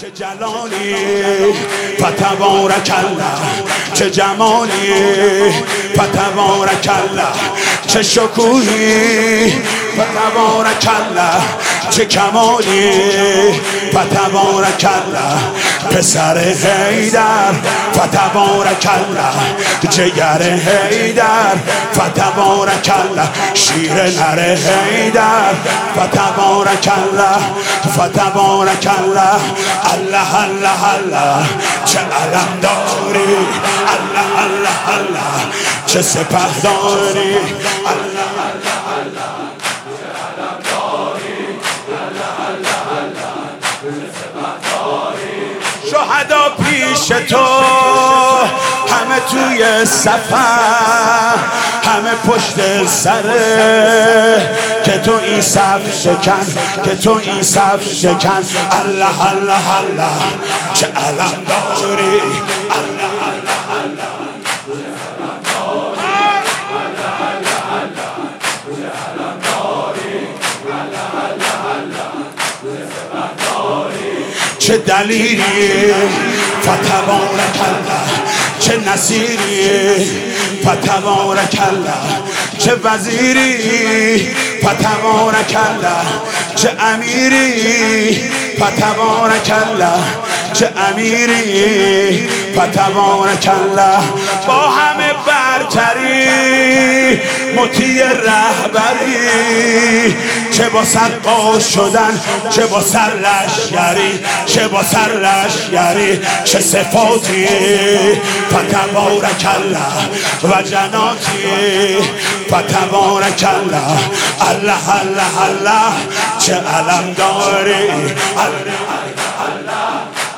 چه جلالی فتبارک الله، چه جمالی فتبارک الله، چه شکوهی فتبارک الله، چه کمالی فتبارک الله، پسر حیدر فتبارک الله، جگر حیدر فتبارک الله، شیر نر حیدر فتبارک الله، فتبارک الله. الله الله الله چه علم داری، الله الله الله چه سپه داری، الله الله الله چه علم داری، الله الله الله چه سپه داری. شهدا پیش تو همه توی صفن، همه پشت سره که تو این صف شکن، که تو این صف شکن. الله الله الله چه علم داری، الله الله الله چه علم داری، الله الله الله چه علم داری، الله الله الله چه سپه داری. چه دلیلی فتبارک الله، چه نصیری فتبارک الله، چه وزیری فتبارک الله، چه امیری فتبارک الله، چه امیری فتبارک الله. با همه برتری مطیع رهبری، چه با سرقا شدن، چه با سرلشگری، چه با سرلشگری. چه صفاتی فتبارک الله و جناتی فتبارک الله، الله الله الله چه علم داری، الله الله الله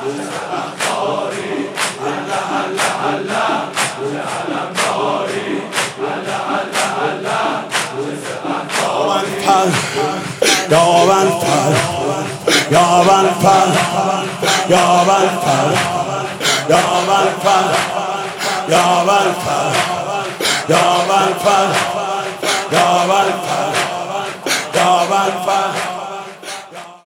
یا من فر، یا من فر، یا من فر، یا من فر، یا من فر، یا من فر.